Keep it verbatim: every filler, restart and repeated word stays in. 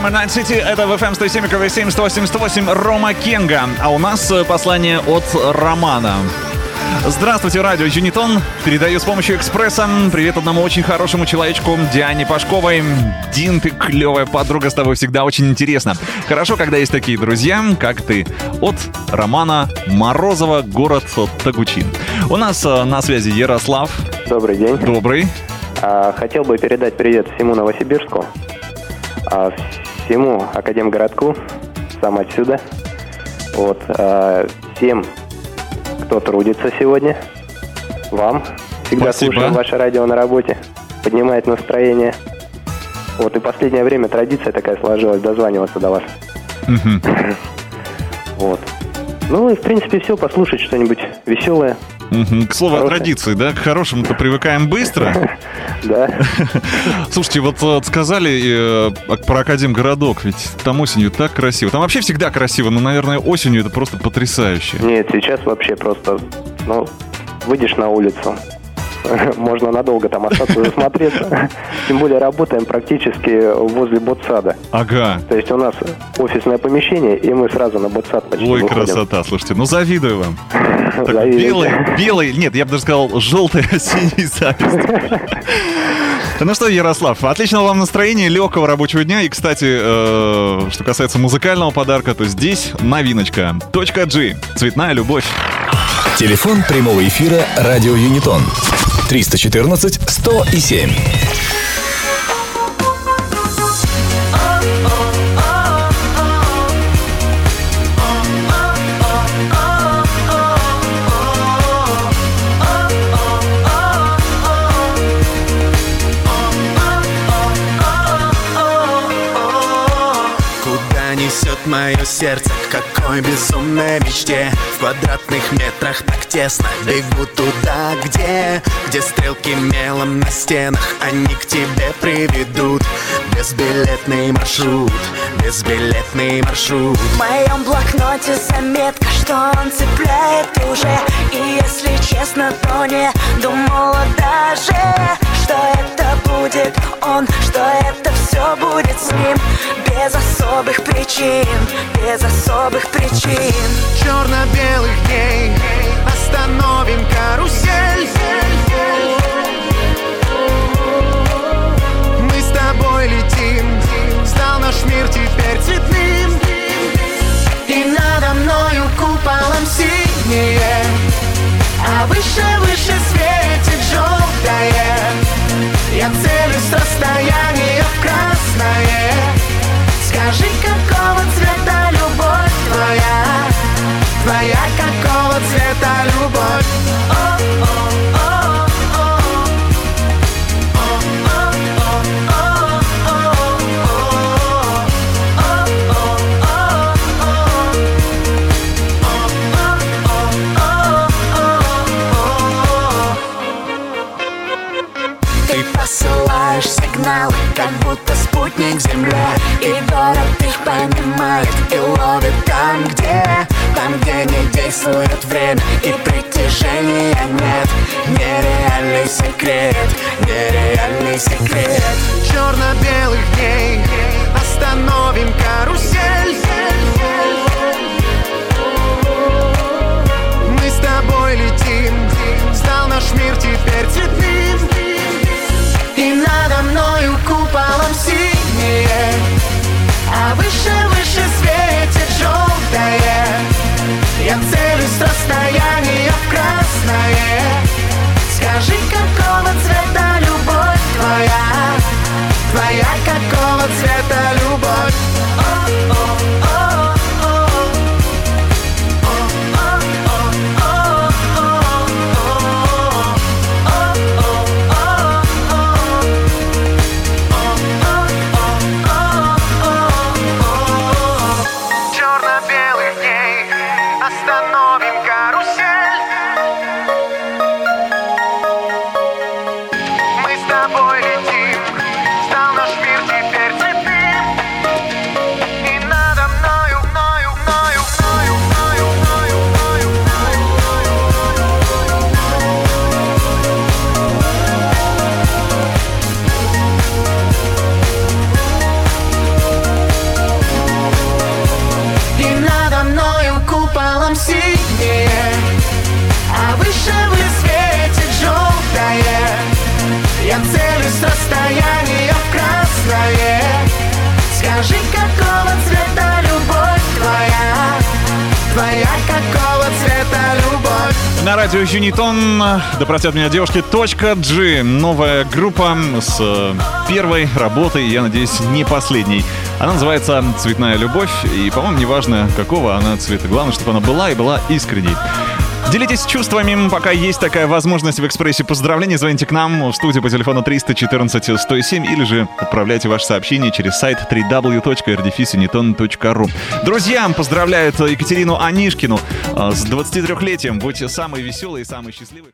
программы Night City. Это в эф эм сто семь и семь, сто восемьдесят восемь Рома Кенга. А у нас послание от Романа. Здравствуйте, радио Юнитон. Передаю с помощью экспресса привет одному очень хорошему человечку, Диане Пашковой. Дин, ты клевая подруга, с тобой всегда очень интересно. Хорошо, когда есть такие друзья, как ты. От Романа Морозова, город Тагучин. У нас на связи Ярослав. Добрый день. Добрый. Хотел бы передать привет всему Новосибирску, всему Академгородку, сам отсюда. Вот, всем, кто трудится сегодня, вам. Всегда Спасибо. Слушаю ваше радио на работе, поднимает настроение. Вот, и последнее время традиция такая сложилась, дозваниваться до вас. Угу. Вот. Ну и, в принципе, все, послушать что-нибудь веселое. Угу. К слову Хорошее. о традиции, да? К хорошему-то привыкаем быстро. Да. Слушайте, вот, вот сказали э, про Академгородок, ведь там осенью так красиво. Там вообще всегда красиво, но, наверное, осенью это просто потрясающе. Нет, сейчас вообще просто, ну, выйдешь на улицу, можно надолго там остаться и засмотреться. Тем более работаем практически возле ботсада. Ага. То есть у нас офисное помещение, и мы сразу на ботсад почти Ой, выходим. красота, слушайте, ну завидую вам. Так, Завидуете. белый, белый, нет, я бы даже сказал, желтый, синий зависть. Ну что, Ярослав, отличного вам настроения, легкого рабочего дня. И, кстати, э, что касается музыкального подарка, то здесь новиночка. Точка G. Цветная любовь. Телефон прямого эфира радио Юнитон. триста четырнадцать сто семь. Мое сердце к какой безумной мечте. В квадратных метрах так тесно. Бегу туда, где Где стрелки мелом на стенах. Они к тебе приведут. Безбилетный маршрут, безбилетный маршрут. В моем блокноте заметка, что он цепляет уже. И если честно, то не думала даже, что это будет он, что это все будет с ним. Без особых причин, без особых причин. Черно-белых дней остановим карусель. Мы с тобой летим, стал наш мир теперь цветным. И надо мною куполом синее, а выше, выше светит желтое. Я целюсь с расстояния в красное. Скажи, какого цвета любовь твоя? Твоя какого цвета любовь? Ты посылаешь сигнал, как будто спутник Земля. И город их понимает и ловит там, где Там, где не действует время и притяжения нет. Нереальный секрет, нереальный секрет. Черно-белых дней остановим карусель. Мы с тобой летим, стал наш мир теперь цветным. И надо мною куполом синее, а выше, выше светит желтое. Я целюсь с расстояния в красное. Скажи, какого цвета любовь твоя? Твоя какого цвета любовь? Черно-белых дней остановим карусель. Мы с тобой летим, стал наш мир теперь цветным. Пусть расстояние в красное. Скажи, какого цвета любовь твоя? Твоя какого цвета любовь? На радио Юнитон, да простят меня девушки, точка G. Новая группа с первой работой, я надеюсь, не последней. Она называется «Цветная любовь». И, по-моему, неважно, какого она цвета. Главное, чтобы она была и была искренней. Делитесь чувствами, пока есть такая возможность в экспрессе поздравлений. Звоните к нам в студию по телефону триста четырнадцать сто семь или же отправляйте ваше сообщение через сайт дабл ю дабл ю дабл ю точка эр ди эф эс юнитон точка ру. Друзья, поздравляют Екатерину Анишкину с двадцатитрёхлетием. Будьте самые веселые и самые счастливые.